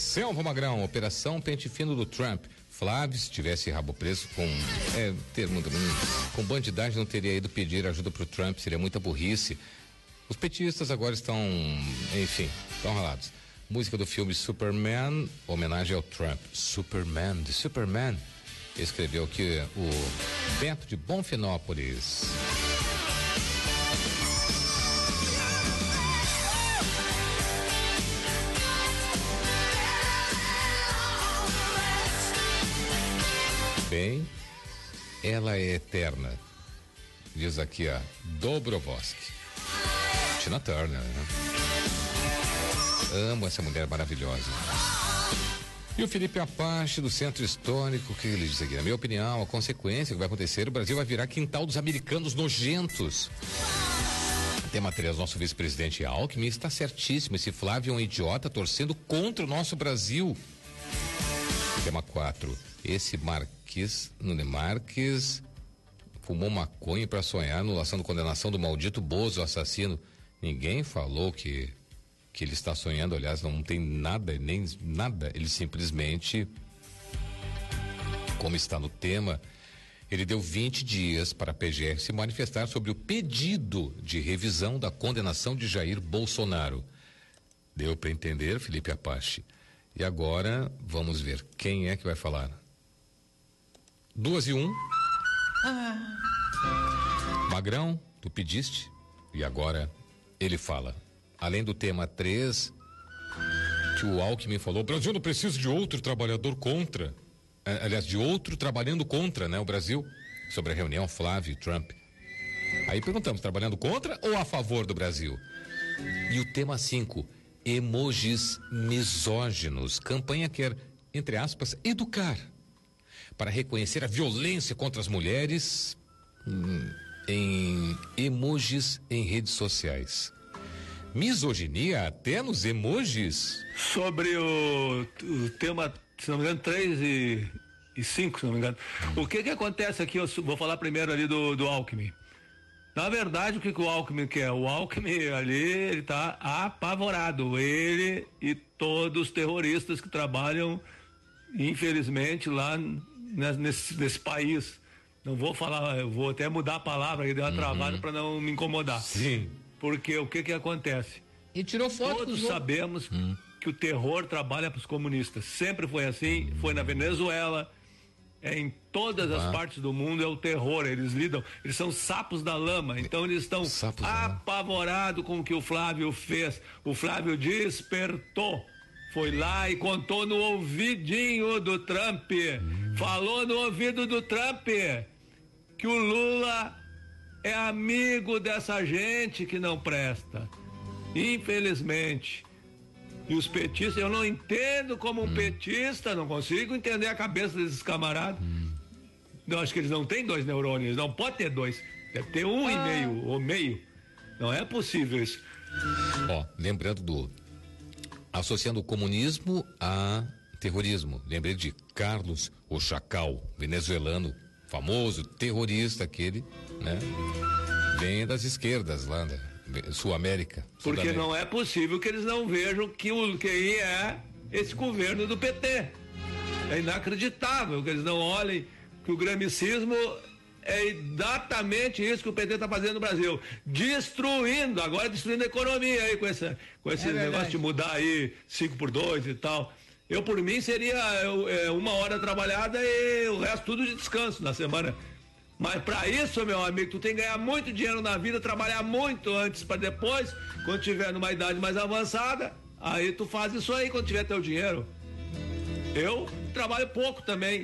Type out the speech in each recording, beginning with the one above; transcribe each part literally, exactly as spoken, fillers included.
Selva Magrão, operação pente fino do Trump. Flávio, se tivesse rabo preso com é, termo, com bandidagem, não teria ido pedir ajuda pro Trump, seria muita burrice. Os petistas agora estão, enfim, estão ralados. Música do filme Superman, homenagem ao Trump. Superman, de Superman. Escreveu aqui o Beto de Bonfinópolis. Bem, ela é eterna, diz aqui a Dobrovolsky. Tina Turner, né? Amo essa mulher maravilhosa. E o Felipe Apache, do Centro Histórico, que ele diz aqui, na minha opinião, a consequência que vai acontecer, o Brasil vai virar quintal dos americanos nojentos. Tema três, nosso vice-presidente Alckmin está certíssimo, esse Flávio é um idiota torcendo contra o nosso Brasil. Tema quatro, esse Marques, Nunes Marques, fumou maconha para sonhar a anulação da condenação do maldito Bozo assassino. Ninguém falou que que ele está sonhando, aliás, não tem nada, nem nada, ele simplesmente, como está no tema, ele deu vinte dias para a P G R se manifestar sobre o pedido de revisão da condenação de Jair Bolsonaro. Deu para entender, Felipe Apache? E agora, vamos ver quem é que vai falar. Duas e um. Ah. Magrão, tu pediste, e agora ele fala. Além do tema três, que o Alckmin falou, o Brasil não precisa de outro trabalhador contra, aliás, de outro trabalhando contra, né, o Brasil, sobre a reunião Flávio e Trump. Aí perguntamos, trabalhando contra ou a favor do Brasil? E o tema cinco, emojis misóginos. Campanha quer, entre aspas, educar para reconhecer a violência contra as mulheres hum, em emojis em redes sociais. Misoginia até nos emojis? Sobre o, o tema, se não me engano, três e cinco, se não me engano. O que que acontece aqui, eu vou falar primeiro ali do, do Alckmin. Na verdade, o que que o Alckmin quer? O Alckmin ali, ele tá apavorado. Ele e todos os terroristas que trabalham, infelizmente, lá nesse, nesse país. Não vou falar, eu vou até mudar a palavra, que deu uma uhum. travada para não me incomodar. Sim. Porque o que que acontece? E tirou foto. Todos sabemos hum. que o terror trabalha para os comunistas. Sempre foi assim, foi na Venezuela, é em todas ah. as partes do mundo é o terror. Eles lidam, eles são sapos da lama, então eles estão apavorados com o que o Flávio fez. O Flávio despertou, foi lá e contou no ouvidinho do Trump, hum. falou no ouvido do Trump que o Lula é amigo dessa gente que não presta, infelizmente. E os petistas, eu não entendo como um hum. petista, não consigo entender a cabeça desses camaradas. Hum. Eu acho que eles não têm dois neurônios, não pode ter dois, deve ter um ah. e meio, ou meio. Não é possível isso. Ó, lembrando do, associando o comunismo a terrorismo, lembrei de Carlos o Chacal, venezuelano, famoso terrorista aquele, né? Vem das esquerdas lá, né? Sul América. Porque América. Não é possível que eles não vejam que o que é esse governo do P T. É inacreditável que eles não olhem que o gramicismo é exatamente isso que o P T está fazendo no Brasil, destruindo, agora destruindo a economia aí com esse, com esse é negócio verdade. De mudar aí cinco por dois e tal. Eu, por mim, seria é, uma hora trabalhada e o resto tudo de descanso na semana. Mas para isso, meu amigo, tu tem que ganhar muito dinheiro na vida, trabalhar muito antes para depois, quando tiver numa idade mais avançada, aí tu faz isso aí quando tiver teu dinheiro. Eu trabalho pouco também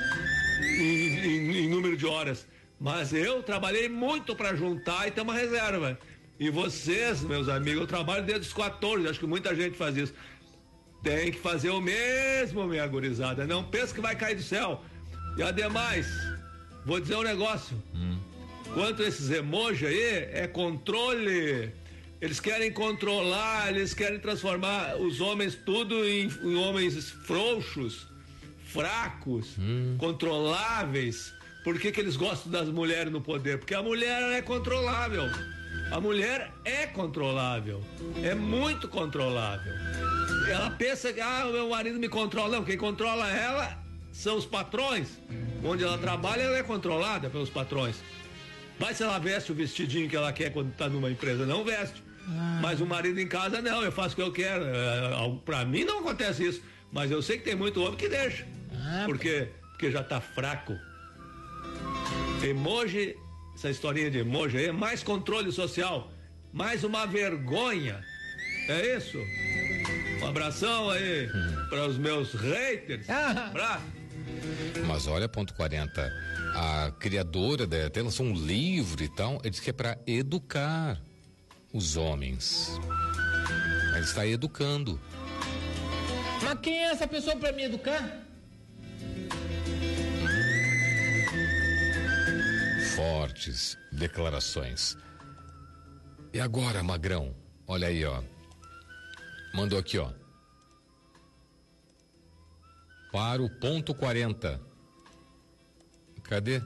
em, em, em número de horas, mas eu trabalhei muito para juntar e ter uma reserva. E vocês, meus amigos, eu trabalho desde os quatorze, acho que muita gente faz isso. Tem que fazer o mesmo, minha gurizada. Não pensa que vai cair do céu. E ademais, vou dizer um negócio. Hum. Quanto a esses emojis aí, é controle. Eles querem controlar, eles querem transformar os homens tudo em, em homens frouxos, fracos, hum. controláveis. Por que que eles gostam das mulheres no poder? Porque a mulher é controlável. A mulher é controlável, é muito controlável. Ela pensa que, ah, o meu marido me controla. Não, quem controla ela são os patrões. Onde ela trabalha, ela é controlada pelos patrões. Mas se ela veste o vestidinho que ela quer quando está numa empresa, não veste. Ah. Mas o marido em casa, não, eu faço o que eu quero. É, pra mim não acontece isso. Mas eu sei que tem muito homem que deixa. Ah, porque, porque já tá fraco. Emoji, essa historinha de emoji aí é mais controle social, mais uma vergonha. É isso? Um abração aí hum. para os meus haters. Ah. Pra... Mas olha, ponto quarenta, a criadora dela lançou um livro e tal, ele diz que é para educar os homens. Ele está educando. Mas quem é essa pessoa para me educar? Fortes declarações. E agora, Magrão? Olha aí, ó. Mandou aqui, ó. Para o ponto quarenta. Cadê?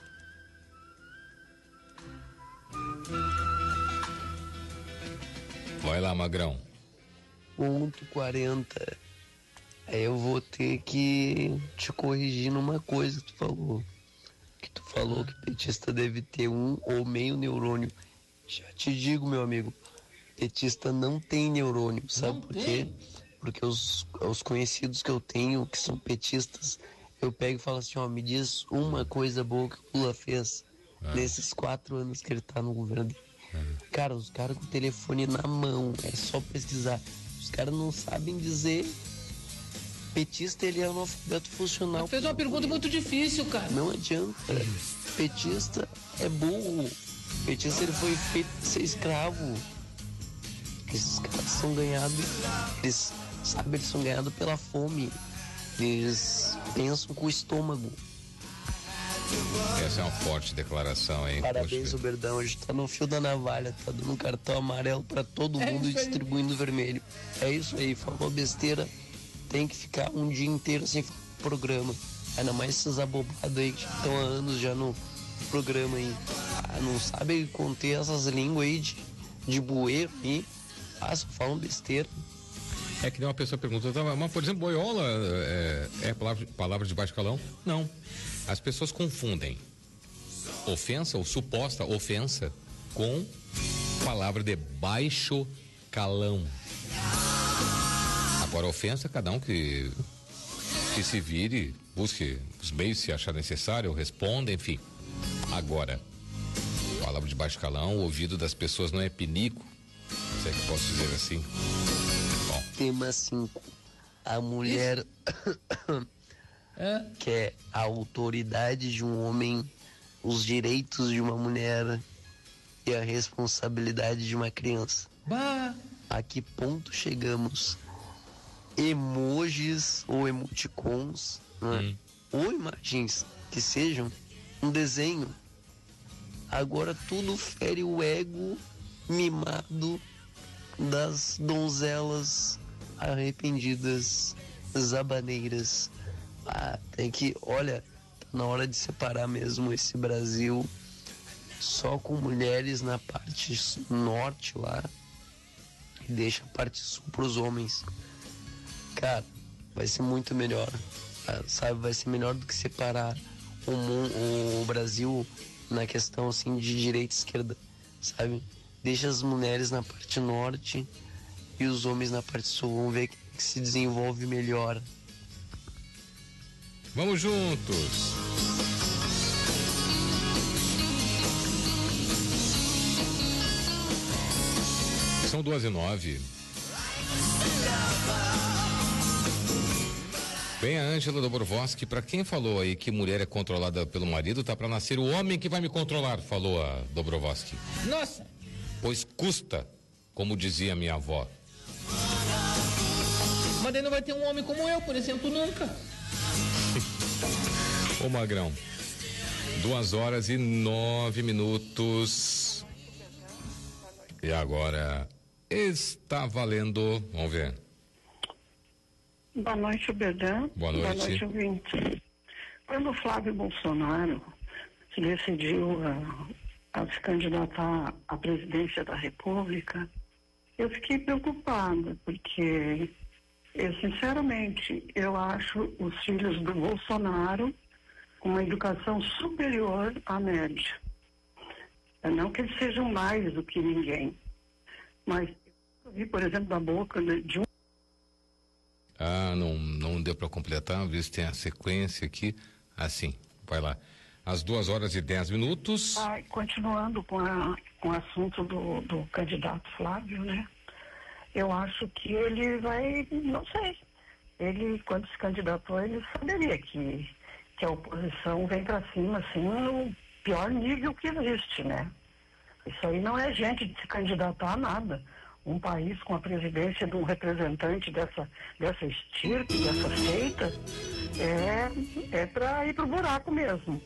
Vai lá, Magrão. Ponto quarenta. Aí eu vou ter que te corrigir numa coisa que tu falou. Que tu falou que petista deve ter um ou meio neurônio. Já te digo, meu amigo, petista não tem neurônio, sabe não por quê? Tem. Porque os, os conhecidos que eu tenho, que são petistas, eu pego e falo assim, ó, me diz uma coisa boa que o Lula fez ah. nesses quatro anos que ele tá no governo dele. Ah. Cara, os caras com o telefone na mão, é só pesquisar. Os caras não sabem dizer. Petista, ele é analfabeto funcional. Fez uma pergunta muito difícil, cara. Não adianta. Petista é burro. Petista, ele foi feito pra ser escravo. Esses caras são ganhados, eles, sabe, eles são ganhados pela fome. Eles pensam com o estômago. Essa é uma forte declaração, hein? Parabéns, o Berdão. Hoje tá no fio da navalha, tá dando um cartão amarelo pra todo mundo e distribuindo vermelho. É isso aí, falou besteira. Tem que ficar um dia inteiro sem programa. Ainda mais esses abobados aí que estão há anos já no programa aí. Ah, não sabe conter essas línguas aí de, de bueiro aí. Ah, só falam besteira. É que nem uma pessoa perguntou, mas por exemplo, boiola é, é palavra, palavra de baixo calão? Não. As pessoas confundem ofensa ou suposta ofensa com palavra de baixo calão. Agora, ofensa, cada um que, que se vire, busque os meios se achar necessário, responda, enfim. Agora, palavra de baixo calão, o ouvido das pessoas não é pinico, se é que posso dizer assim. Bom. Tema cinco. A mulher quer a autoridade de um homem, os direitos de uma mulher e a responsabilidade de uma criança. Bah. A que ponto chegamos? Emojis ou emoticons, né? Hum. Ou imagens que sejam um desenho. Agora tudo fere o ego mimado das donzelas arrependidas, zabaneiras. Ah, tem que, olha, tá na hora de separar mesmo esse Brasil só com mulheres na parte norte lá e deixa a parte sul pros homens. Cara, vai ser muito melhor, sabe? Vai ser melhor do que separar o, o, o Brasil na questão assim de direita e esquerda, sabe? Deixa as mulheres na parte norte e os homens na parte sul. Vamos ver que, que se desenvolve melhor. Vamos juntos. São duas e nove. Vem a Ângela Dobrovolsky, pra quem falou aí que mulher é controlada pelo marido, tá pra nascer o homem que vai me controlar, falou a Dobrovolsky. Nossa! Pois custa, como dizia minha avó. Mas daí não vai ter um homem como eu, por exemplo, nunca. Ô Magrão, duas horas e nove minutos. E agora está valendo, vamos ver. Boa noite, Berdão. Boa noite. Boa noite, ouvintes. Quando o Flávio Bolsonaro se decidiu a a se candidatar à presidência da República, eu fiquei preocupada, porque, eu, sinceramente, eu acho os filhos do Bolsonaro com uma educação superior à média. Não que eles sejam mais do que ninguém, mas eu vi, por exemplo, da boca de um... Ah, não, não deu para completar, ver se tem a sequência aqui. Assim, vai lá. Às duas horas e dez minutos. Ah, continuando com, a, com o assunto do, do candidato Flávio, né? Eu acho que ele vai, não sei, ele, quando se candidatou, ele saberia que, que a oposição vem para cima, assim, no pior nível que existe, né? Isso aí não é gente de se candidatar a nada. Um país com a presidência de um representante dessa, dessa estirpe, dessa seita, é, é para ir pro buraco mesmo.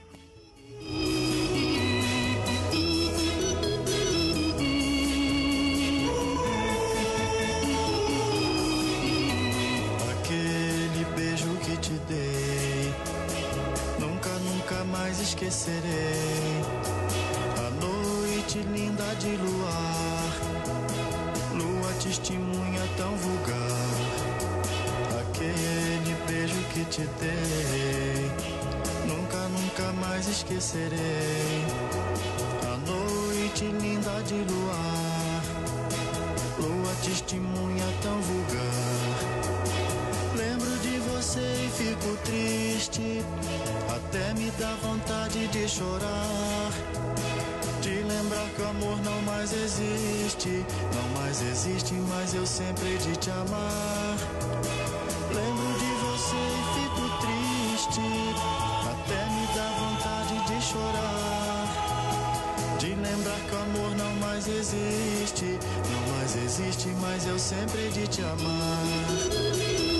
Aquele beijo que te dei, nunca, nunca mais esquecerei. A noite linda de luar, lua testemunha tão vulgar. Aquele beijo que te dei, nunca, nunca mais esquecerei. A noite linda de luar, lua testemunha tão vulgar. Lembro de você e fico triste, até me dá vontade de chorar. De lembrar que o amor não mais existe, não mais existe, mas eu sempre hei de te amar. Lembro de você e fico triste, até me dá vontade de chorar. De lembrar que o amor não mais existe, não mais existe, mas eu sempre hei de te amar.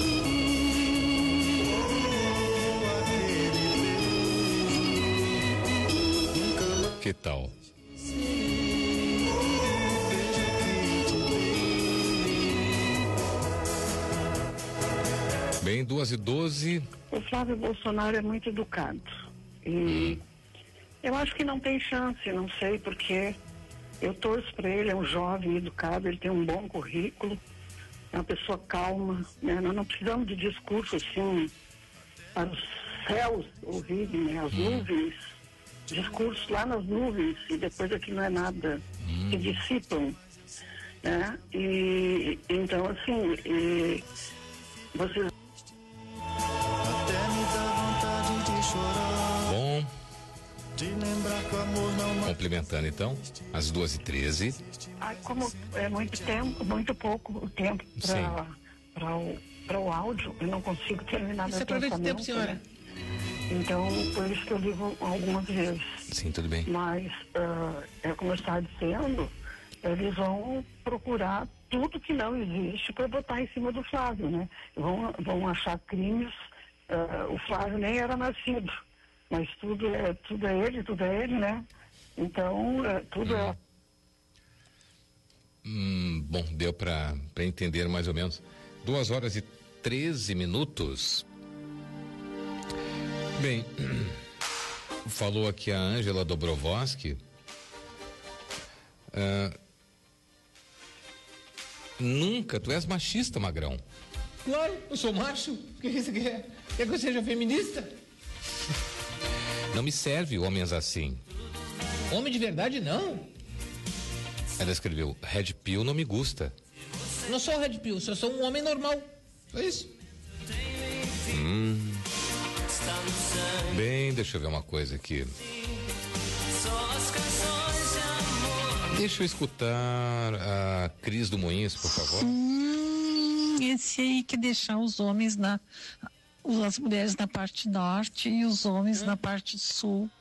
Que tal? Bem, duas e doze. O Flávio Bolsonaro é muito educado. E hum. eu acho que não tem chance, não sei, porque eu torço para ele, é um jovem educado, ele tem um bom currículo, é uma pessoa calma, né? Nós não precisamos de discurso assim para os céus ouvirem, né? As hum. nuvens, discurso lá nas nuvens, e depois aqui não é nada, hum. se dissipam, né? E então assim, e, vocês... Bom, complementando então, às duas e treze. Ah, como é muito tempo, muito pouco o tempo para o, para o áudio, eu não consigo terminar meu pensamento. Isso é tempo, senhora. Né? Então, por isso que eu ligo algumas vezes. Sim, tudo bem. Mas, uh, é como eu estava dizendo, eles vão procurar tudo que não existe para botar em cima do Flávio, né? Vão, vão achar crimes. Uh, o Flávio nem era nascido, mas tudo é, tudo é ele, tudo é ele, né? Então, uh, tudo hum. é... Hum, bom, deu para entender mais ou menos. Duas horas e treze minutos. Bem, falou aqui a Ângela Dobrovolsky. Uh, nunca, tu és machista, Magrão. Claro, eu sou macho. O que você quer? Quer que eu seja feminista? Não me serve homens assim. Homem de verdade, não. Ela escreveu, Red Pill não me gusta. Não sou Red Pill, só sou um homem normal. É isso. Hum. Bem, deixa eu ver uma coisa aqui. Deixa eu escutar a Cris do Moinhos, por favor. Hum, esse aí que deixar os homens na... as mulheres na parte norte e os homens hum. na parte sul.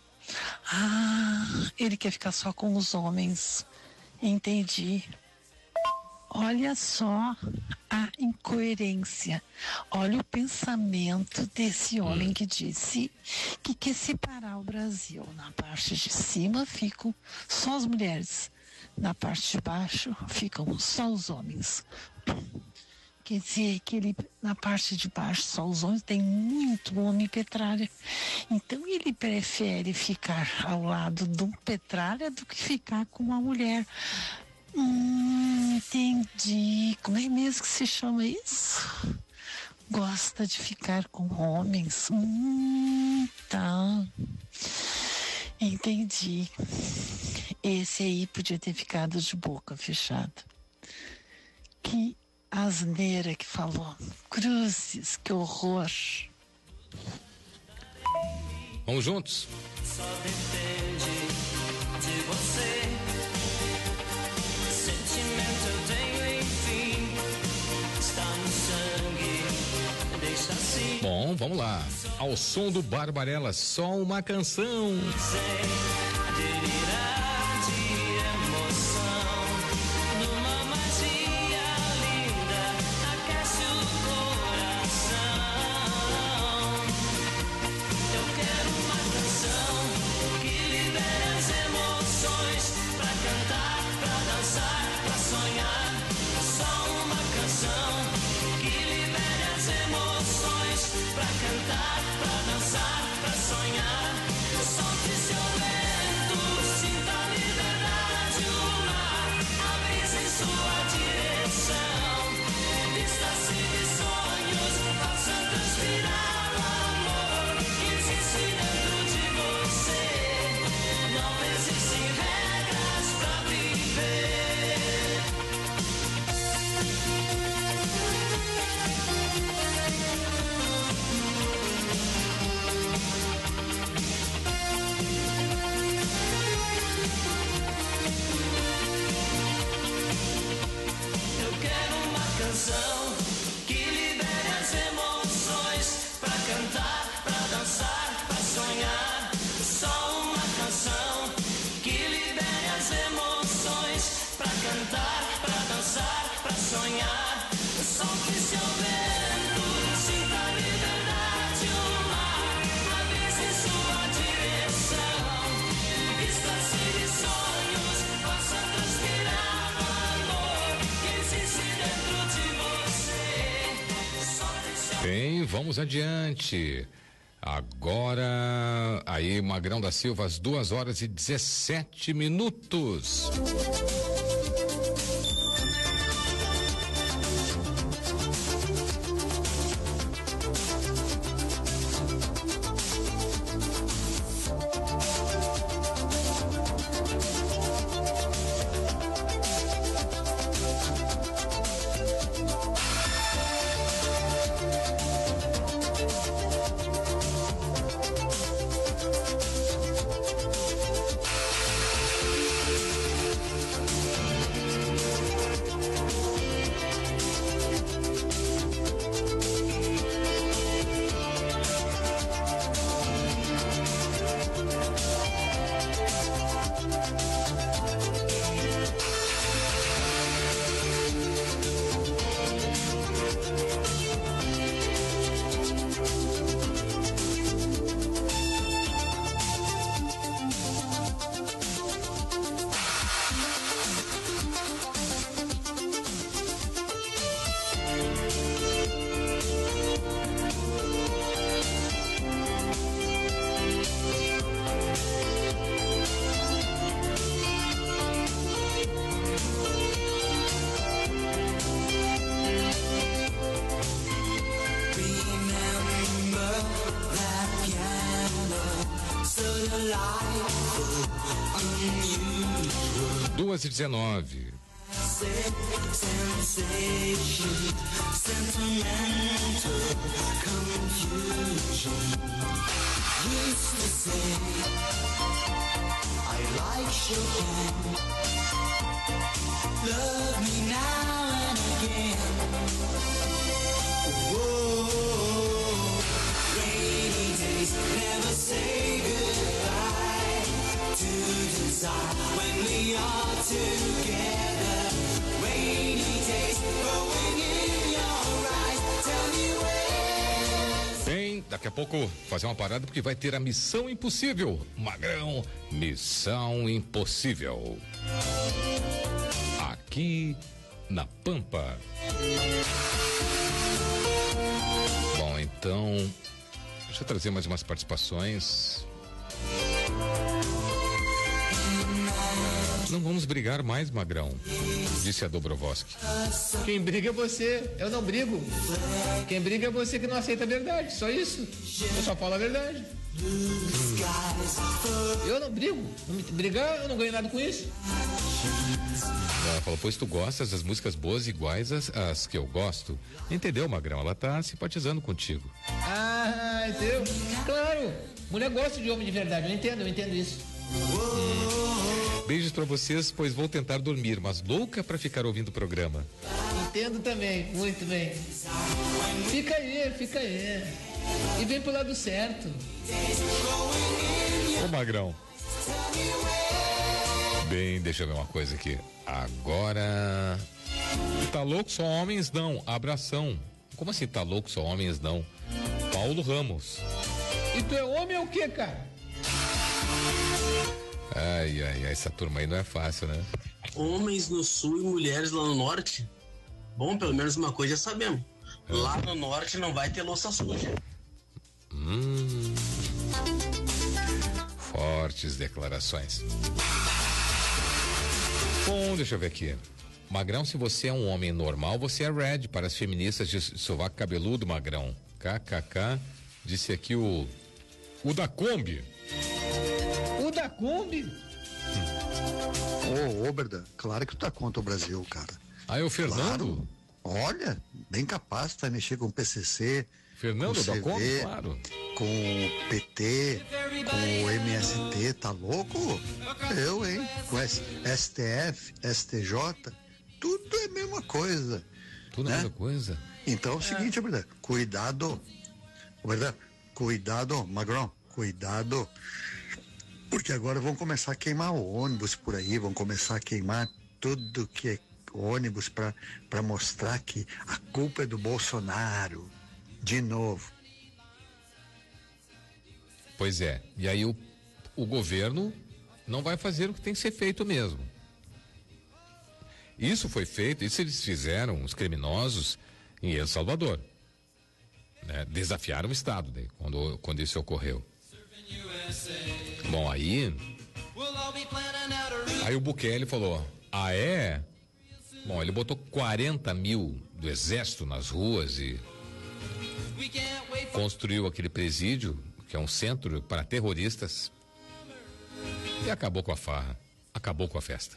Ah, ele quer ficar só com os homens. Entendi. Olha só a incoerência. Olha o pensamento desse homem hum. que disse que quer separar o Brasil. Na parte de cima ficam só as mulheres. Na parte de baixo ficam só os homens. quer dizer que ele, na parte de baixo, só os homens, tem muito homem petralha. Então ele prefere ficar ao lado de um petralha do que ficar com uma mulher. Hum, entendi. Como é mesmo que se chama isso? Gosta de ficar com homens. Hum, tá. Entendi. Esse aí podia ter ficado de boca fechada. Que asneira que falou. Cruzes, que horror. Vamos juntos? Só depende de você. Sentimento eu tenho, enfim, está no sangue, deixa assim. Bom, vamos lá. Ao som do Barbarella, só uma canção. Sem delirar de emoção, numa magia linda, aquece o coração. Eu quero uma canção que libere as emoções, pra cantar, pra dançar, pra sonhar. Só uma canção que libere as emoções, pra cantar, pra dançar, pra sonhar. Solte seu vento, sinta a liberdade, o mar, a brisa em sua direção. Vista-se de sonhos, faça transpirar o amor que existe dentro de você. Não existem regras pra viver. Eu quero uma canção que libere as emoções, pra cantar, pra dançar, pra sonhar. Só uma canção que libere as emoções, pra cantar, pra dançar, pra sonhar. Solte seu vento, sinta a liberdade, o mar, a brisa em sua direção. Vista-se de sonhos, faça transpirar o amor que existe dentro de você. Solte seu Bem, vamos adiante. Agora, aí, Magrão da Silva, às duas horas e dezessete minutos. duas e dezenove. sensation, sentimental confusion. Used to say I like Chopin. Love me now and again. Whoa, rainy days never say goodbye to desire when we are together. Rainy days growing in your eyes. Tell me when. Bem, daqui a pouco fazer uma parada porque vai ter a Missão Impossível. Magrão, Missão Impossível. Aqui na Pampa. Magrão, deixa eu trazer mais umas participações. Não vamos brigar mais, Magrão, disse a Dobrovolsky. Quem briga é você, eu não brigo. Quem briga é você que não aceita a verdade, só isso. Eu só falo a verdade. Hum. Eu não brigo. Brigar, eu não ganho nada com isso. Ela falou, pois tu gostas das músicas boas iguais às, às que eu gosto. Entendeu, Magrão? Ela tá simpatizando contigo. Ah, entendeu? Claro, mulher gosta de homem de verdade, eu entendo, eu entendo isso. Hum. Beijos pra vocês, pois vou tentar dormir, mas louca pra ficar ouvindo o programa. Entendo também, muito bem. Fica aí, fica aí. E vem pro lado certo. Ô, Magrão. Bem, deixa eu ver uma coisa aqui. Agora. Tá louco, só homens não. Abração. Como assim tá louco, só homens não? Paulo Ramos. E tu é homem ou o quê, cara? Ai, ai, ai, essa turma aí não é fácil, né? Homens no sul e mulheres lá no norte. Bom, pelo menos uma coisa já sabemos. É. Lá no norte não vai ter louça suja. Hum. Fortes declarações. Bom, deixa eu ver aqui. Magrão, se você é um homem normal, você é red para as feministas de sovaco cabeludo, Magrão. K K K, disse aqui o o da Kombi. O da Kombi? Ô, ô, Berdan, claro que tu tá contra o Brasil, cara. Ah, é o Fernando? Claro. Olha, bem capaz, tu vai mexer com o P C C. Fernando da Kombi, claro. Com o P T, com o M S T, tá louco? Eu, hein? Com S T F, S T J, tudo é a mesma coisa. Tudo é a mesma coisa? Então é o seguinte, é. Verdade, cuidado, verdade, cuidado, Magrão, cuidado, porque agora vão começar a queimar ônibus por aí, vão começar a queimar tudo que é ônibus para para mostrar que a culpa é do Bolsonaro, de novo. Pois é, e aí o, o governo não vai fazer o que tem que ser feito mesmo. Isso foi feito, isso eles fizeram, os criminosos, em El Salvador. Né? Desafiaram o Estado daí, quando, quando isso ocorreu. Bom, aí. Aí o Bukele falou: ah, é? Bom, ele botou quarenta mil do exército nas ruas e construiu aquele presídio, que é um centro para terroristas, e acabou com a farra, acabou com a festa.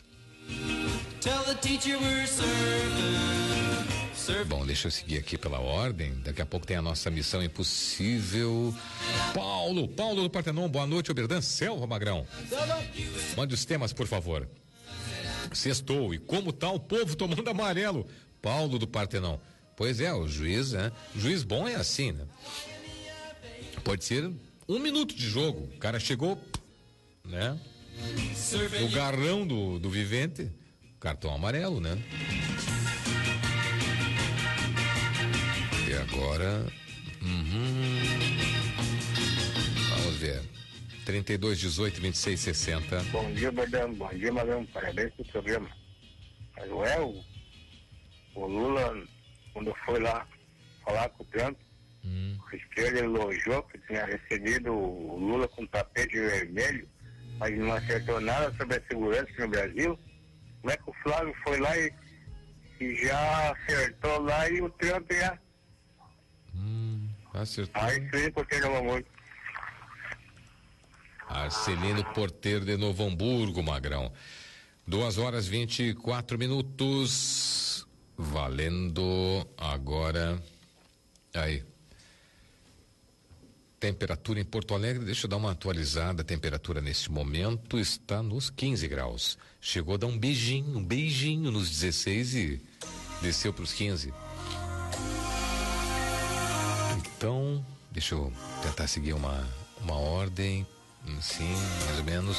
Bom, deixa eu seguir aqui pela ordem. Daqui a pouco tem a nossa Missão Impossível. Paulo, Paulo do Partenon, boa noite, Oberdan, Selva Magrão. Mande os temas, por favor. Sextou, e como tá o povo tomando amarelo? Paulo do Partenon. Pois é, o juiz, né? O juiz bom é assim, né? Pode ser um minuto de jogo. O cara chegou, né? O garrão do, do vivente, cartão amarelo, né? E agora. Uhum, vamos ver. trinta e dois, dezoito, vinte e seis, sessenta. Bom dia, Bordão. Bom dia, Magrão. Parabéns pelo programa. Mas não é o, o Lula, quando foi lá falar com o Trump, hum. o esquerdo elogiou que tinha recebido o Lula com tapete vermelho, mas não acertou nada sobre a segurança aqui no Brasil. Como é que o Flávio foi lá e, e já acertou lá e o Trump já... Hum, acertou. Aí sim, porque não vou muito. Arcelino Porteiro de Novo Hamburgo, Magrão. Duas horas vinte e quatro minutos. Valendo agora. Aí. Temperatura em Porto Alegre, deixa eu dar uma atualizada. A temperatura neste momento está nos quinze graus. Chegou a dar um beijinho, um beijinho nos dezesseis e desceu para os quinze. Então, deixa eu tentar seguir uma, uma ordem. Sim, mais ou menos.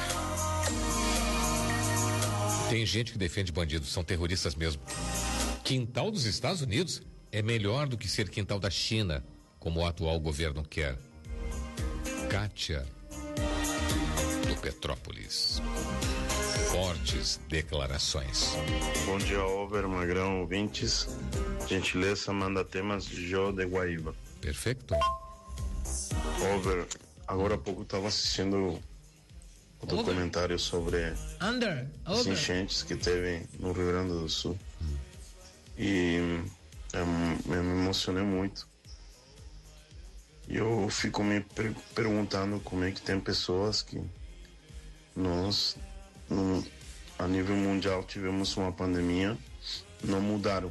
Tem gente que defende bandidos, são terroristas mesmo. Quintal dos Estados Unidos é melhor do que ser quintal da China, como o atual governo quer. Kátia, do Petrópolis. Fortes declarações. Bom dia, Over, Magrão, ouvintes. Gentileza, manda temas de Jô de Guaíba. Perfeito. Over, agora há pouco estava assistindo o documentário sobre Under, as over. enchentes que teve no Rio Grande do Sul. E eu, eu me emocionei muito. E eu fico me per- perguntando como é que tem pessoas que nós, no, a nível mundial, tivemos uma pandemia, não mudaram.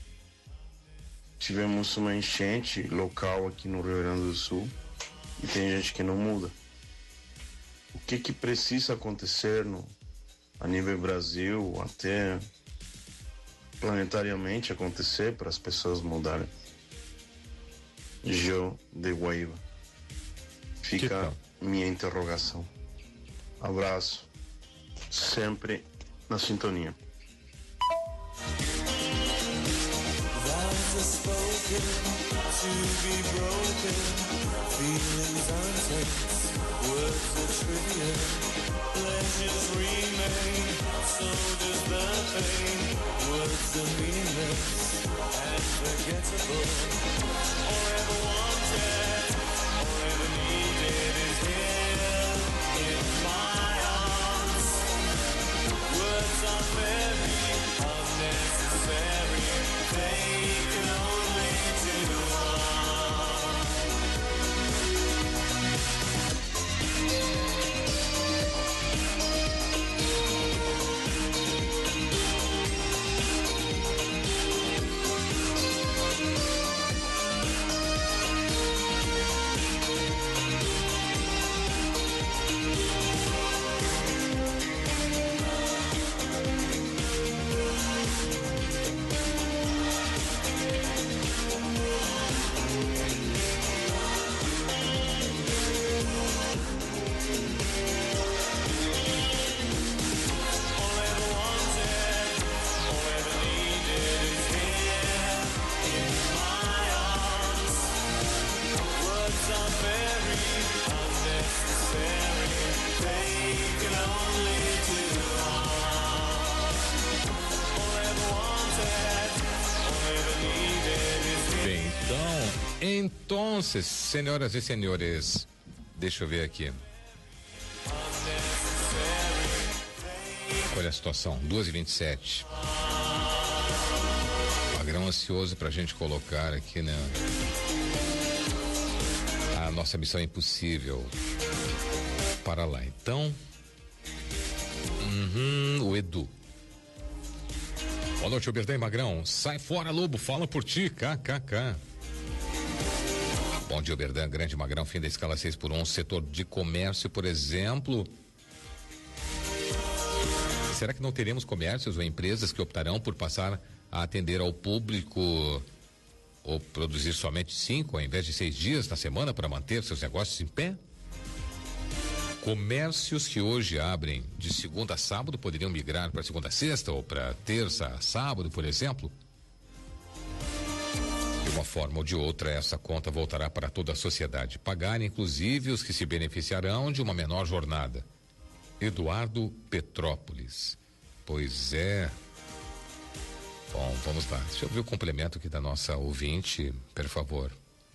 Tivemos uma enchente local aqui no Rio Grande do Sul e tem gente que não muda. O que que precisa acontecer no, a nível Brasil, até planetariamente acontecer para as pessoas mudarem? Joe de Guaíba. Fica minha interrogação. Abraço. Sempre na sintonia. Então, senhoras e senhores, deixa eu ver aqui. Olha a situação, duas e vinte e sete. Magrão ansioso pra gente colocar aqui, né? A nossa missão é impossível. Para lá, então. Uhum, o Edu. Boa noite, Oberdan e Magrão. Sai fora, Lobo, fala por ti, kkk. Bom dia, Oberdan, grande Magrão, fim da escala seis por um, setor de comércio, por exemplo. Será que não teremos comércios ou empresas que optarão por passar a atender ao público ou produzir somente cinco ao invés de seis dias na semana para manter seus negócios em pé? Comércios que hoje abrem de segunda a sábado poderiam migrar para segunda a sexta ou para terça a sábado, por exemplo? De uma forma ou de outra, essa conta voltará para toda a sociedade, pagar inclusive os que se beneficiarão de uma menor jornada. Eduardo Petrópolis. Pois é. Bom, vamos lá. Deixa eu ver o complemento aqui da nossa ouvinte, por favor.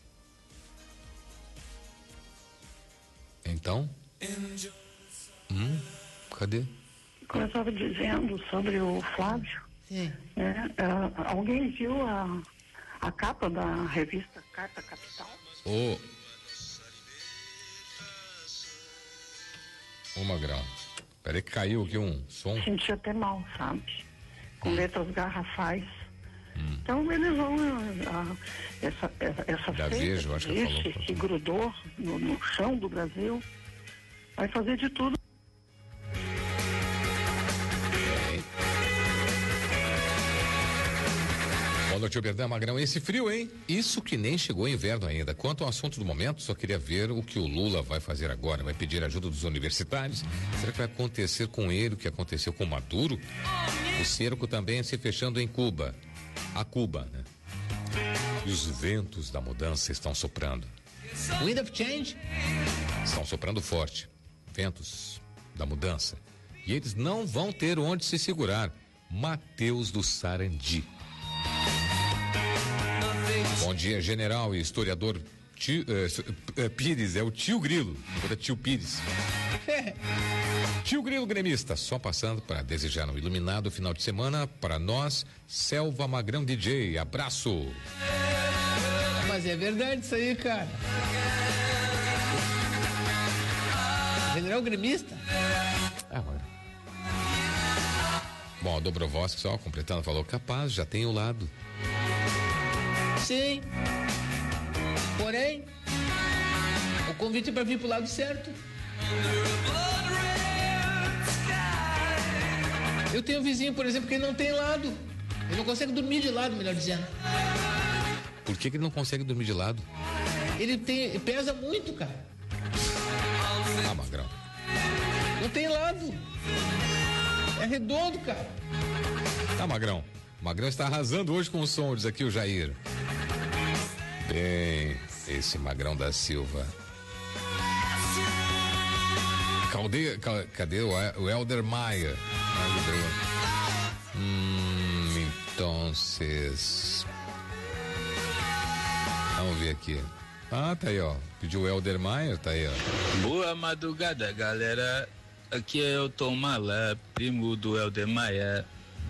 Então? Hum, cadê? Como eu estava dizendo sobre o Flávio, Sim. né, uh, alguém viu a, a capa da revista Carta Capital? Ô. Ô, Magrão. Peraí que caiu aqui um som. Senti até mal, sabe? Com hum. letras garrafais. Hum. Então eles vão, uh, essa, essa Da feira Veja, eu acho que esse, falou. que grudou no, no chão do Brasil, vai fazer de tudo. Boa noite, Oberdan, Magrão. Esse frio, hein? Isso que nem chegou inverno ainda. Quanto ao assunto do momento, só queria ver o que o Lula vai fazer agora. Vai pedir ajuda dos universitários? Será que vai acontecer com ele o que aconteceu com Maduro? O cerco também se fechando em Cuba. A Cuba, né? E os ventos da mudança estão soprando. Wind of Change? Estão soprando forte. Ventos da mudança. E eles não vão ter onde se segurar. Mateus do Sarandi. Bom dia, general e historiador tio, uh, uh, Pires, é o tio Grilo, agora tio Pires. Tio Grilo gremista, só passando para desejar um iluminado final de semana para nós, Selva Magrão D J, abraço. Mas é verdade isso aí, cara. General gremista? Ah, mano. Bom, a Dobrovolsky só completando, falou, capaz, já tem o lado. Sim. Porém, o convite é para vir pro lado certo. Eu tenho um vizinho, por exemplo, que ele não tem lado. Ele não consegue dormir de lado, melhor dizendo. Por que, que ele não consegue dormir de lado? Ele tem, ele pesa muito, cara. Ah, Magrão. Não tem lado. É redondo, cara. Tá, Magrão. O Magrão está arrasando hoje com o som, diz aqui o Jair. Bem, esse Magrão da Silva. Cadê, cadê o, o Elder Maia? Hum, então, vamos ver aqui. Ah, tá aí, ó. Pediu o Elder Maia, tá aí, ó. Boa madrugada, galera. Aqui é o Tom Malé, primo do Elder Maia.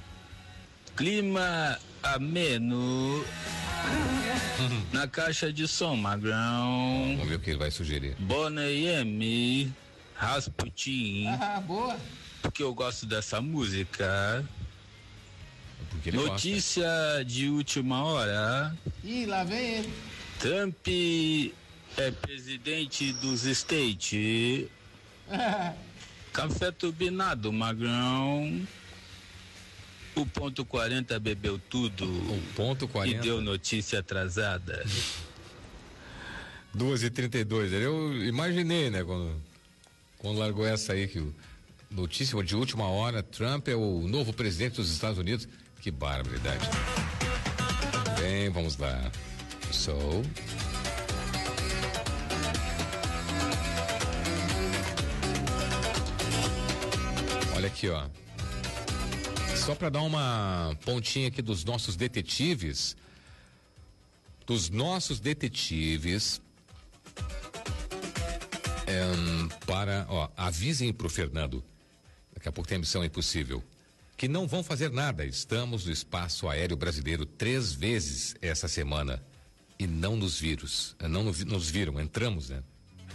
Clima ameno na caixa de som, Magrão. Vamos ver o que ele vai sugerir. Bonnie M, Rasputin. Ah, boa. Porque eu gosto dessa música. Porque ele Notícia gosta. De última hora. Ih, lá vem ele. Trump é presidente dos States. Café turbinado, Magrão. O ponto quarenta bebeu tudo. O ponto quarenta. E deu notícia atrasada. duas e trinta e dois. Eu imaginei, né, quando, quando largou essa aí, que o notícia de última hora, Trump é o novo presidente dos Estados Unidos. Que barbaridade. Bem, vamos lá. So. Olha aqui, ó. Só para dar uma pontinha aqui dos nossos detetives. Dos nossos detetives. É, para, ó, avisem pro Fernando. Daqui a pouco tem a missão impossível. Que não vão fazer nada. Estamos no espaço aéreo brasileiro três vezes essa semana. E não nos vírus. Não nos viram, entramos, né?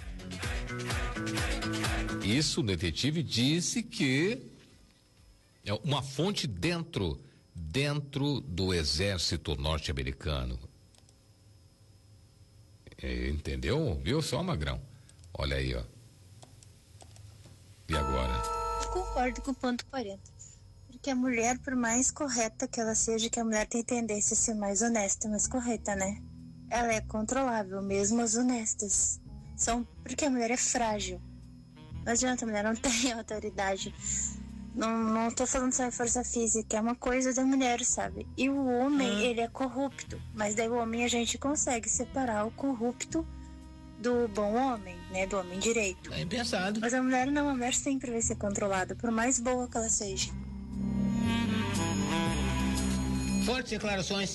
Isso o detetive disse que é uma fonte dentro, dentro do exército norte-americano. É, entendeu? Viu só, Magrão? Olha aí, ó. E agora? Eu concordo com o ponto quarenta. Porque a mulher, por mais correta que ela seja, que a mulher tem tendência a ser mais honesta, mais correta, né? Ela é controlável, mesmo as honestas. São porque a mulher é frágil. Não adianta, a mulher não tem autoridade. Não, não tô falando só de força física, é uma coisa da mulher, sabe? E o homem, hum. ele é corrupto. Mas daí o homem a gente consegue separar o corrupto do bom homem, né? Do homem direito. Bem pensado. Mas a mulher não, a mulher sempre vai ser controlada, por mais boa que ela seja. Fortes declarações.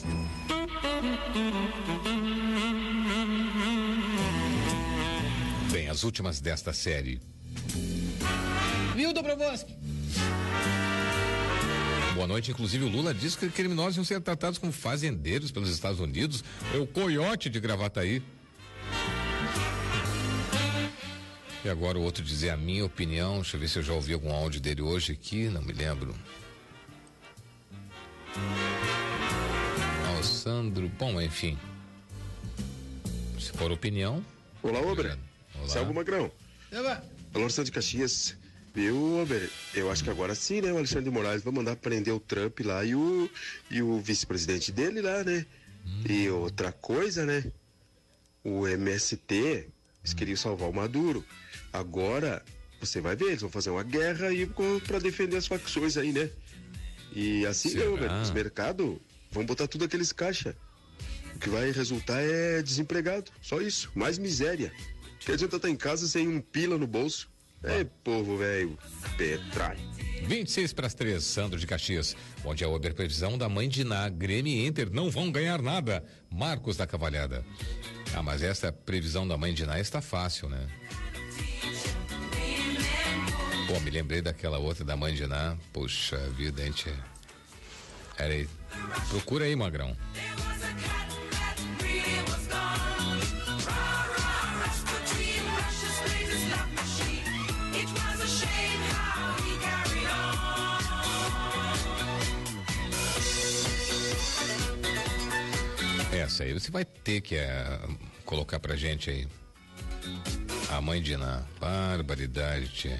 Bem, as últimas desta série. Viu, Dobrovolsky? Boa noite. Inclusive, o Lula disse que criminosos iam ser tratados como fazendeiros pelos Estados Unidos. É o coiote de Gravataí. E agora o outro dizer a minha opinião. Deixa eu ver se eu já ouvi algum áudio dele hoje aqui. Não me lembro. Alessandro. Bom, enfim. Se for opinião. Olá, Ober. Olá. Salve, Magrão. Eba. Alô, Santo de Caxias. Viu, Ober? Eu acho que agora sim, né? O Alexandre de Moraes vai mandar prender o Trump lá e o, e o vice-presidente dele lá, né? Hum. E outra coisa, né? O M S T, eles queriam salvar o Maduro. Agora, você vai ver, eles vão fazer uma guerra aí pra defender as facções aí, né? E assim, né, Ober? Os mercados vão botar tudo aqueles caixa. O que vai resultar é desempregado. Só isso. Mais miséria. Que adianta estar em casa sem um pila no bolso? É povo, velho, Petrai. vinte e seis para as três, Sandro de Caxias. Onde a Uber previsão da mãe de Ná, Grêmio e Inter não vão ganhar nada. Marcos da Cavalhada. Ah, mas essa previsão da mãe de Ná está fácil, né? Pô, me lembrei daquela outra da mãe de Ná. Puxa vida, a gente. Pera aí. Procura aí, Magrão. Essa aí você vai ter que é, colocar pra gente aí. A mãe de Ná. Barbaridade, tia.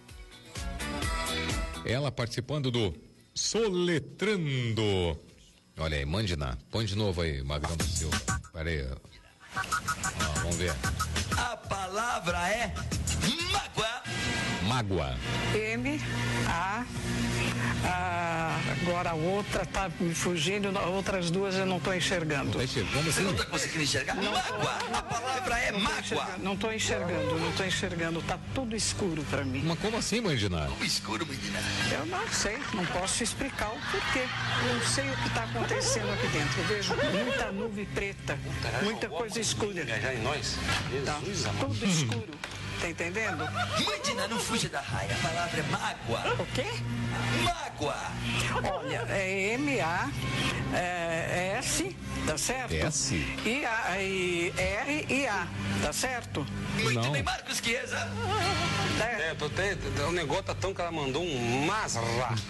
Ela participando do Soletrando. Olha aí, mãe de Ná. Põe de novo aí, Magrão do Silva. Pera aí. Ó, vamos ver. A palavra é mágoa. Mágoa. M, A, a, agora a outra tá me fugindo, outras duas eu não estou enxergando. Tá enxergando? Você não está conseguindo enxergar? Não mágoa. Tô, a palavra é não mágoa. Não estou enxergando, não estou enxergando. Tá tudo escuro para mim. Mas como assim, mãe de Ná? Tudo escuro, mãe de Ná. Eu não sei, não posso explicar o porquê. Eu não sei o que está acontecendo aqui dentro. Eu vejo muita nuvem preta, muita coisa escura. Já em nós? Tá, tudo escuro. Tá entendendo? Mãe de Ná, não fuja da raia. A palavra é mágoa. O quê? Mágoa. Olha, é M A é S, tá certo? S. E, a, e R e A, tá certo? Muito não. bem, Marcos Chiesa. É, tô até, o negócio tá tão que ela mandou um masra.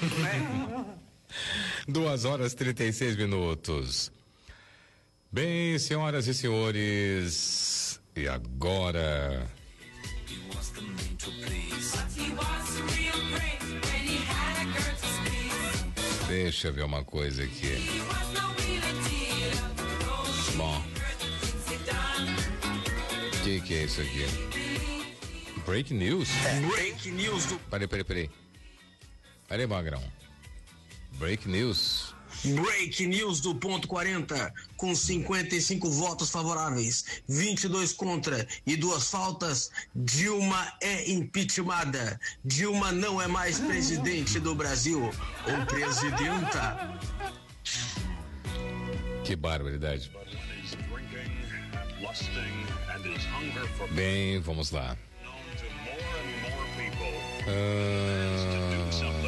Duas horas e trinta e seis minutos. Bem, senhoras e senhores, e agora... Deixa eu ver uma coisa aqui. Bom. O que, que é isso aqui? Break news? É, break news do... Peraí, peraí, peraí. Peraí, Magrão. Break news. Break news do ponto quarenta, com cinquenta e cinco votos favoráveis, vinte e dois contra e duas faltas, Dilma é impeachmentada. Dilma não é mais presidente do Brasil, ou presidenta. Que barbaridade. Bem, vamos lá. Ah,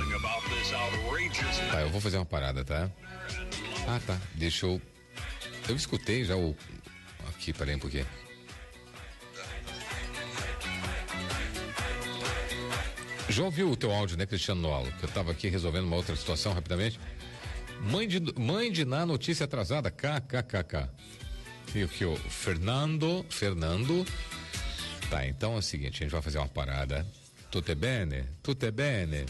tá, eu vou fazer uma parada, tá? Ah, tá. Deixa eu. Eu escutei já o. Aqui, peraí um pouquinho. Já ouviu o teu áudio, né, Cristiano Noalo? Que eu tava aqui resolvendo uma outra situação rapidamente. Mãe de, mãe de Ná, notícia atrasada. KKKK. E aqui, o Fernando. Fernando. Tá, então é o seguinte, a gente vai fazer uma parada. Tutte bene? Tutte bene?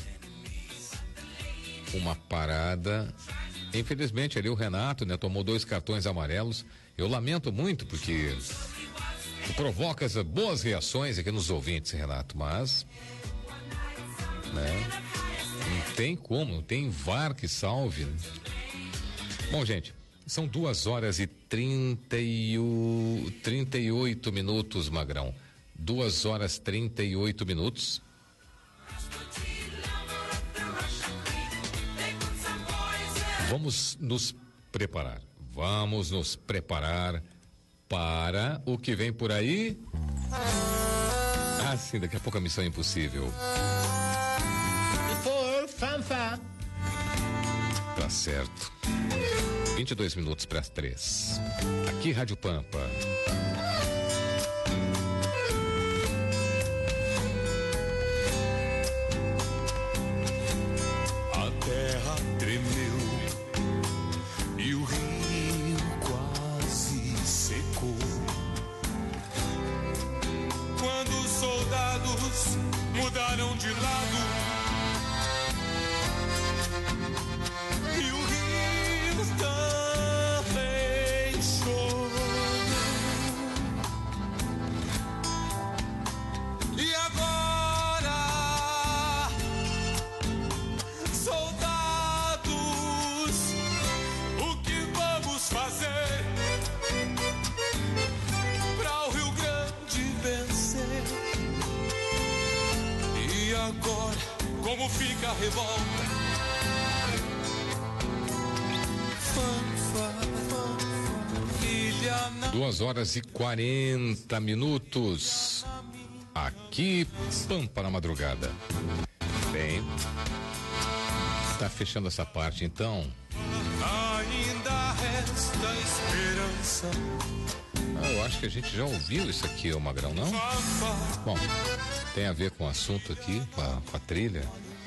Uma parada. Infelizmente ali o Renato, né, tomou dois cartões amarelos. Eu lamento muito porque provoca essas boas reações aqui nos ouvintes, Renato, mas né, não tem como, não tem V A R que salve. Né? Bom, gente, são duas horas e trinta e oito minutos, Magrão. Duas horas trinta e oito minutos. Vamos nos preparar. Vamos nos preparar para o que vem por aí. Ah, sim, daqui a pouco a Missão Impossível. For fanfa. Tá certo. vinte e dois minutos para as três. Aqui, Rádio Pampa. A terra tremeu e o rio quase secou. Quando os soldados mudaram de lado e o rio também chorou. agora como fica a revolta. Duas horas e quarenta minutos. Aqui, Pampa na madrugada. Bem, tá fechando essa parte então. Ainda resta esperança. Ah, eu acho que a gente já ouviu isso aqui, ô Magrão, não? Bom, tem a ver com o assunto aqui, com a, com a trilha.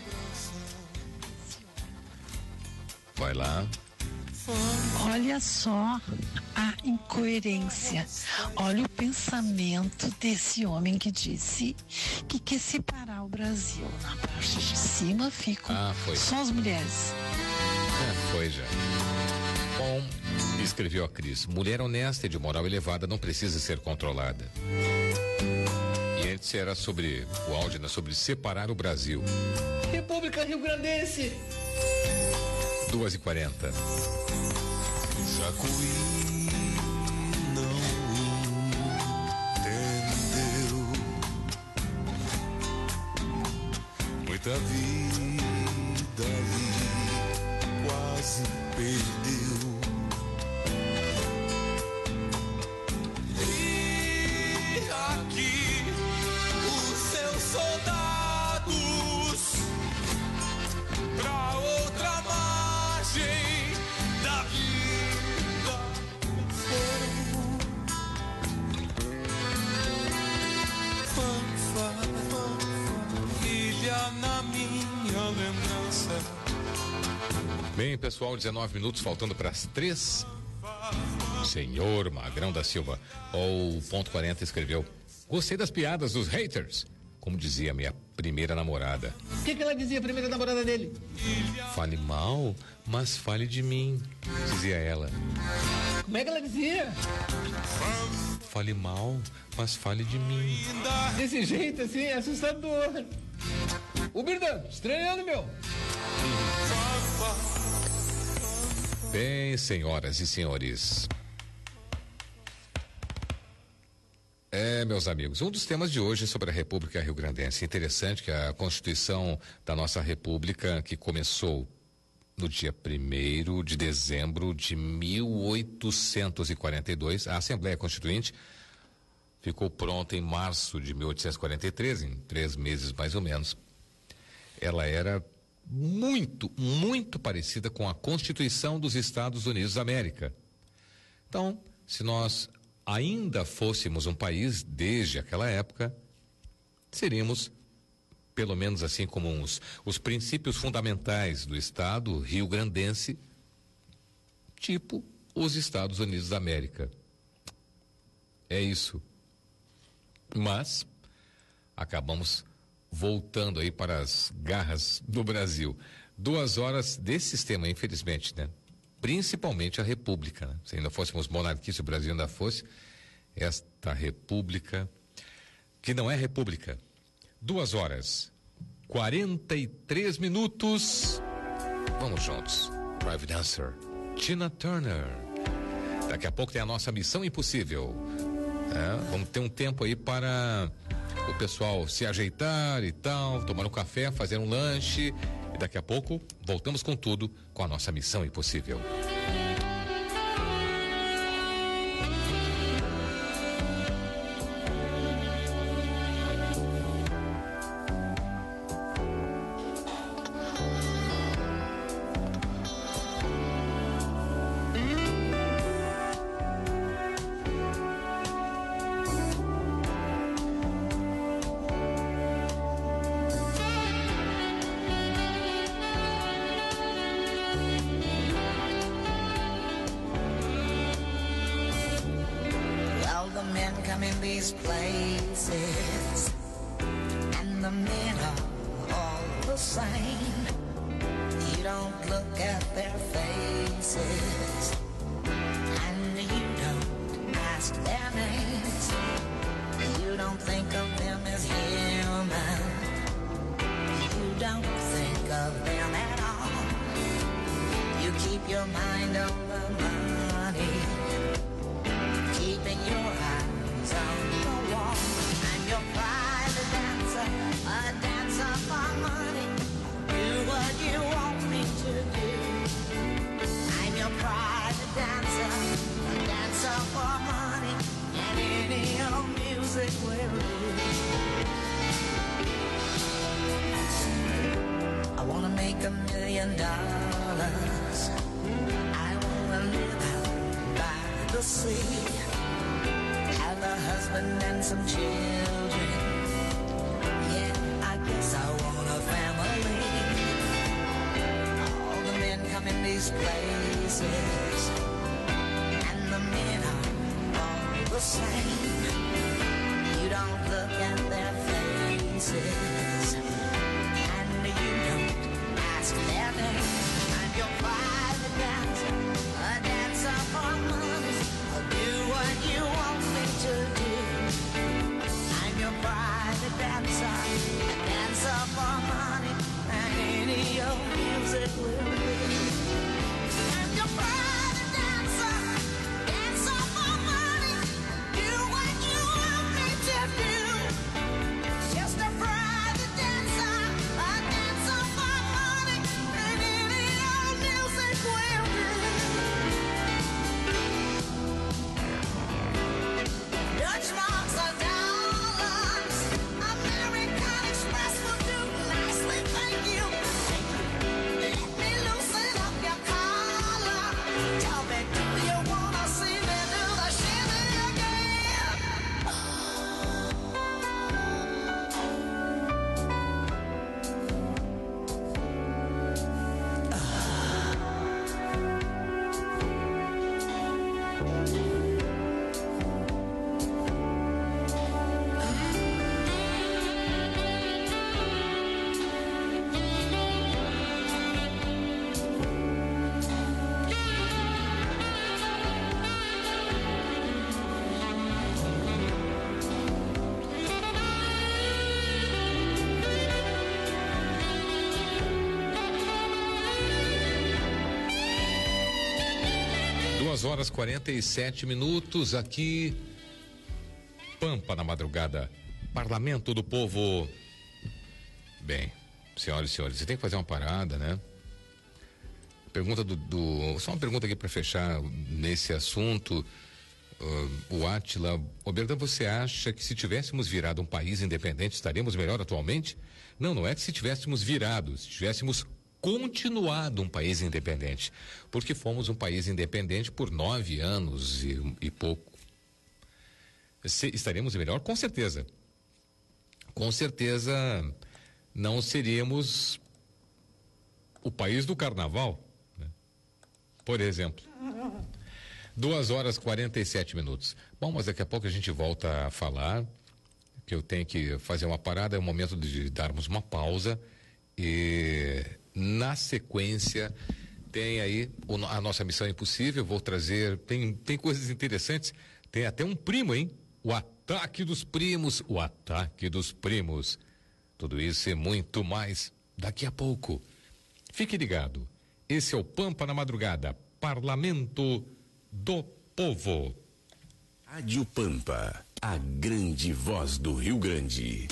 Vai lá. Olha só a incoerência. Olha o pensamento desse homem que disse que quer separar o Brasil. Na parte de cima ficam ah, só as mulheres. É, foi já. Bom, escreveu a Cris. Mulher honesta e de moral elevada não precisa ser controlada. E antes era sobre, o áudio era sobre separar o Brasil. República Rio Grandense. Duas e quarenta. Jacuí não entendeu. Muita vida ali quase perdeu. E aqui os seus soldados pra outra margem da vida foram. Fanfa, fanfa, ilha na minha lembrança. Bem, pessoal, dezenove minutos faltando para as três. Senhor Magrão da Silva, ou ponto quarenta escreveu: gostei das piadas dos haters, como dizia minha primeira namorada. O que, que ela dizia, a primeira namorada dele? Fale mal, mas fale de mim, dizia ela. Como é que ela dizia? Fale mal, mas fale de mim. Desse jeito assim, assustador. O Birdão, estranhando, meu. Bem, senhoras e senhores. É, meus amigos, um dos temas de hoje é sobre a República Rio-Grandense. Interessante que a Constituição da nossa República, que começou no dia primeiro de dezembro de mil oitocentos e quarenta e dois, a Assembleia Constituinte ficou pronta em março de mil oitocentos e quarenta e três, em três meses mais ou menos. Ela era muito, muito parecida com a Constituição dos Estados Unidos da América. Então, se nós ainda fôssemos um país desde aquela época, seríamos, pelo menos assim como uns, os princípios fundamentais do Estado rio-grandense, tipo os Estados Unidos da América. É isso. Mas acabamos voltando aí para as garras do Brasil. Duas horas desse sistema, infelizmente, né? Principalmente a República, né? Se ainda fôssemos monarquia, se o Brasil ainda fosse, esta República, que não é República. Duas horas, quarenta e três minutos. Vamos juntos. Private Dancer, Tina Turner. Daqui a pouco tem a nossa Missão Impossível. É, vamos ter um tempo aí para o pessoal se ajeitar e tal, tomar um café, fazer um lanche. E daqui a pouco voltamos com tudo com a nossa Missão Impossível. A dancer music will do. I wanna make a million dollars. I wanna live out by the sea. Have a husband and some children. Yeah, I guess I want a family. All the men come in these places, and the men are all the same. You don't look at their faces, and you don't ask their name. I'm your private dancer, a dancer for money. I'll do what you want me to do. I'm your private dancer, a dancer for money, and any old music will do. I'm your private dancer, dancer for money, do what you want me to do. Just a private dancer, a dancer for money, and any old music will do. Dutch marks are dollars, American Express will do nicely, thank you. Let me loosen up your collar. Tell me, do you wanna see me do the shimmy again? Duas horas quarenta e sete minutos aqui. Pampa na madrugada. Parlamento do Povo. Bem, senhoras e senhores, você tem que fazer uma parada, né? Pergunta do, do só uma pergunta aqui para fechar nesse assunto. Uh, o Átila, Oberdan, você acha que se tivéssemos virado um país independente estaríamos melhor atualmente? Não, não é que se tivéssemos virado, se tivéssemos continuado um país independente, porque fomos um país independente por nove anos e, e pouco. Se, estaremos melhor? Com certeza. Com certeza não seríamos o país do carnaval, né? Por exemplo. Duas horas quarenta e sete minutos. Bom, mas daqui a pouco a gente volta a falar, que eu tenho que fazer uma parada, é o momento de darmos uma pausa e na sequência tem aí o, a nossa Missão Impossível. Vou trazer, tem, tem coisas interessantes, tem até um primo, hein? O ataque dos primos, o ataque dos primos. Tudo isso e muito mais daqui a pouco. Fique ligado, esse é o Pampa na Madrugada, Parlamento do Povo. Rádio Pampa, a grande voz do Rio Grande.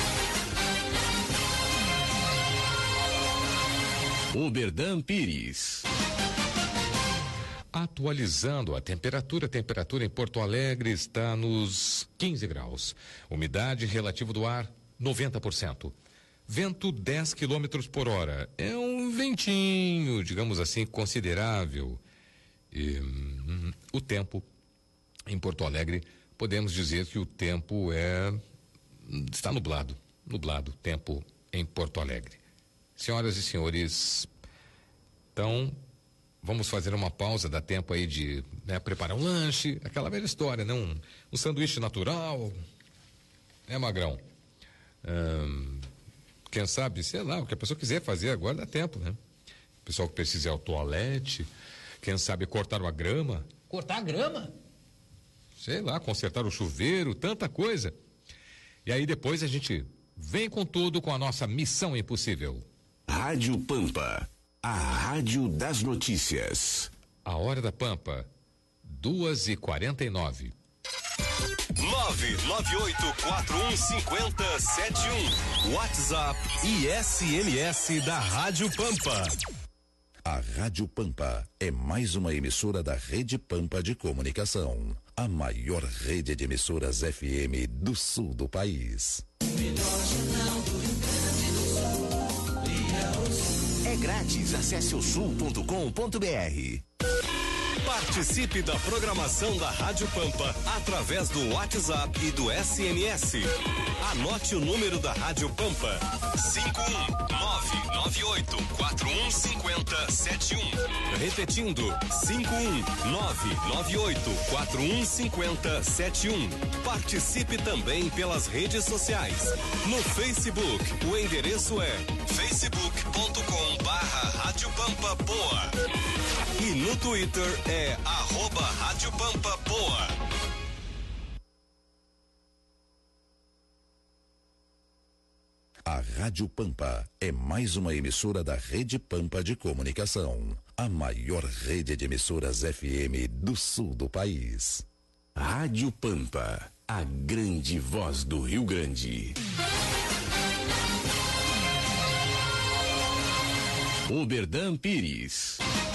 Oberdan Pires. Atualizando a temperatura, a temperatura em Porto Alegre está nos quinze graus. Umidade relativa do ar, noventa por cento. Vento dez quilômetros por hora. É um ventinho, digamos assim, considerável. E, hum, o tempo em Porto Alegre, podemos dizer que o tempo é está nublado, nublado, tempo em Porto Alegre. Senhoras e senhores, então vamos fazer uma pausa, dá tempo aí de, né, preparar um lanche, aquela velha história, né? Um, um sanduíche natural, né, Magrão? Hum, quem sabe, sei lá, o que a pessoa quiser fazer agora dá tempo, né? O pessoal que precisa ir ao toalete, quem sabe cortar uma grama. Cortar a grama? Sei lá, consertar o chuveiro, tanta coisa. E aí depois a gente vem com tudo com a nossa Missão Impossível. Rádio Pampa, a rádio das notícias. A hora da Pampa, duas e quarenta e nove. nove nove oito quatro um cinco zero sete um. WhatsApp e S M S da Rádio Pampa. A Rádio Pampa é mais uma emissora da Rede Pampa de Comunicação. a maior rede de emissoras F M do sul do país. É grátis, acesse o sul ponto com ponto br. Participe da programação da Rádio Pampa através do WhatsApp e do S M S. Anote o número da Rádio Pampa: cinco um nove nove oito quatro um cinco zero sete um. Repetindo: cinco um nove nove oito quatro um cinco zero sete um. Participe também pelas redes sociais. No Facebook, o endereço é facebook ponto com barra Rádio Pampa Poa. E no Twitter é arroba Rádio Pampa Poa. A Rádio Pampa é mais uma emissora da Rede Pampa de Comunicação, a maior rede de emissoras F M do sul do país. Rádio Pampa, a grande voz do Rio Grande. Oberdan Pires.